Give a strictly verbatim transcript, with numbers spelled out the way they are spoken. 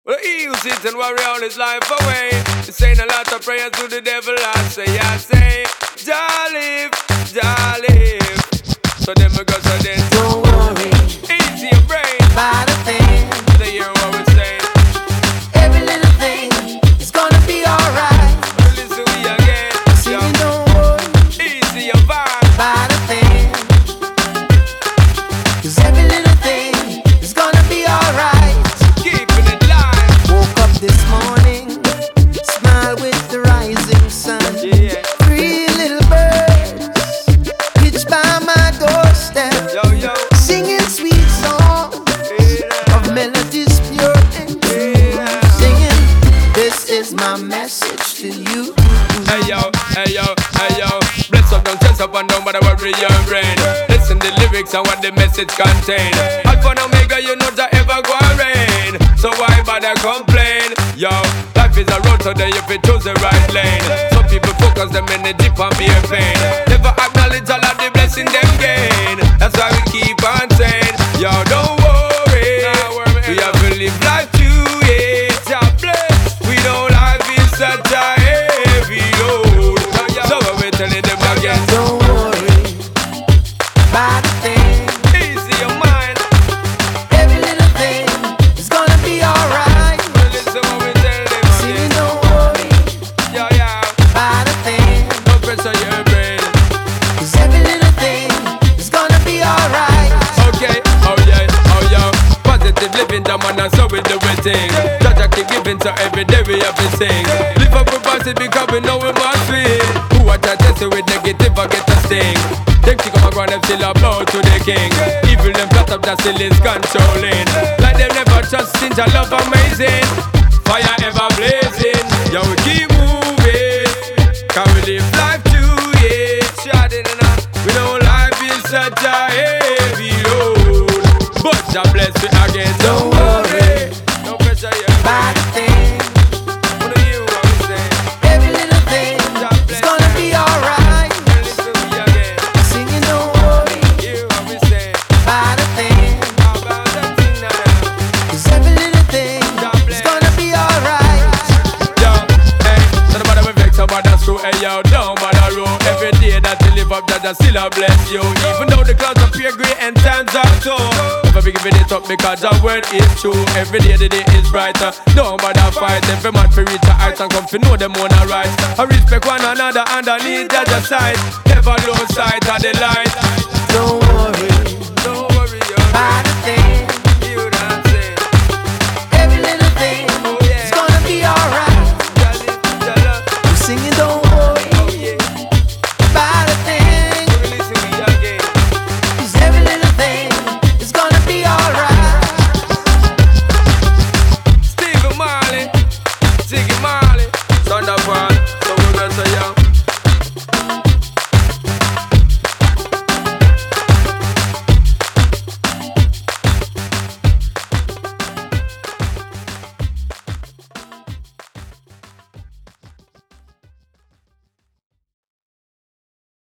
Well, he who sits and worry all his life away. He's saying a lot of prayers to the devil. I say, I say, Jah live, Jah live. So then we go, so then don't worry, easy your brain. About a thing. They hear what we're saying. Every little thing is gonna be alright. Listen we again. Singing, don't worry, easy your vibe. About a thing. Cause every little thing is gonna be alright. Keeping it live. Woke up this morning, smile with the rising sun. Yeah. Three little birds pitched by my doorstep. Yo, yo. Singing sweet songs Yeah. of melodies pure and true. Yeah. Singing, this is my message to you. Hey yo, hey yo, hey yo. Bless up, don't stress up and don't bother worry your brain. Listen the lyrics and what the message contain. Alpha and Omega, you know that ever go rain. So why bother complain? Yo, life is a road today if you choose the right lane. Some people focus them energy on beer pain. Never acknowledge all of the blessing them gain. That's why we keep on saying, yo, don't worry. We have to live life to it. God bless. We know life is such a heavy load. So we're telling them again, Don't worry about a thing. easy your mind. Every little thing is gonna be alright. Listen what we tell them Singing, again. don't worry Yeah, yeah. about a thing. No pressure your brain. Cause every little thing is gonna be alright. Okay, oh yeah, oh yeah. Positive living, the man, and so we do we thing. Judge I keep giving, so every day we have to sing. Live up with positive because we know we must win. Who are trying to test it with negative, I get a sting. Them kick up a ground, them still a bow to the king. Evil them plot up, that still is controlling. Like them never trust in your love amazing. Fire ever blazing. Yo, we keep moving. Can we live life to it? Shot in and out. We know life is such a heavy load. But God bless me again. Don't worry. No pressure, yeah. About a thing. What do you want to say? Every little thing is gonna be alright. Listen to me again. Singing, don't worry You what we say. about a thing. How about that thing now? Cause every little thing is gonna be alright. Yo, hey, so no matter we vex about that screw, hey yo, don't bother roll. Every day that you live up, Jah still a bless you. Even though the clouds appear grey and times are tough, never be giving it up because your word is true. Every day the day is brighter. Don't bother fight. Every man fi reach a height and come fi know them own a right. I respect one another underneath Jah's side. Never lose sight of the light. Don't worry Don't worry, yo. about